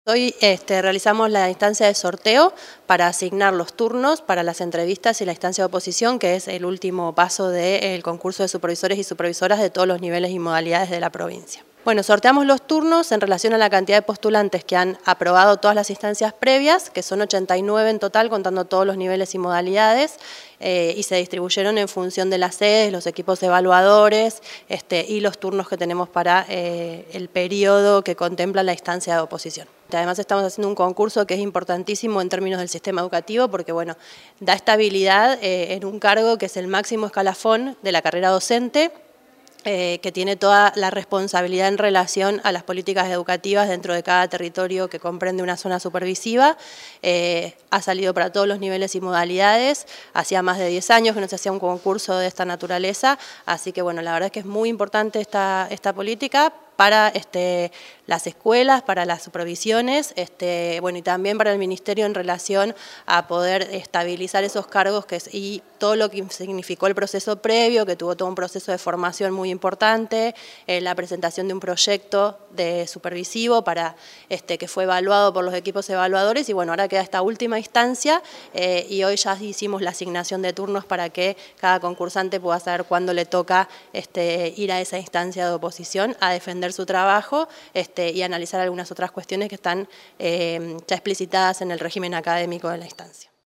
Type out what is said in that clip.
Hoy realizamos la instancia de sorteo para asignar los turnos para las entrevistas y la instancia de oposición, que es el último paso del concurso de supervisores y supervisoras de todos los niveles y modalidades de la provincia. Bueno, sorteamos los turnos en relación a la cantidad de postulantes que han aprobado todas las instancias previas, que son 89 en total, contando todos los niveles y modalidades, y se distribuyeron en función de las sedes, los equipos evaluadores y los turnos que tenemos para el periodo que contempla la instancia de oposición. Además estamos haciendo un concurso que es importantísimo en términos del sistema educativo porque bueno, da estabilidad en un cargo que es el máximo escalafón de la carrera docente, que tiene toda la responsabilidad en relación a las políticas educativas dentro de cada territorio que comprende una zona supervisiva. Ha salido para todos los niveles y modalidades, hacía más de 10 años que no se hacía un concurso de esta naturaleza, así que bueno, la verdad es que es muy importante esta política para las escuelas, para las supervisiones, bueno, y también para el Ministerio en relación a poder estabilizar esos cargos y todo lo que significó el proceso previo, que tuvo todo un proceso de formación muy importante, la presentación de un proyecto de supervisivo para que fue evaluado por los equipos evaluadores y bueno, ahora queda esta última instancia y hoy ya hicimos la asignación de turnos para que cada concursante pueda saber cuándo le toca ir a esa instancia de oposición a defender su trabajo y analizar algunas otras cuestiones que están ya explicitadas en el régimen académico de la instancia.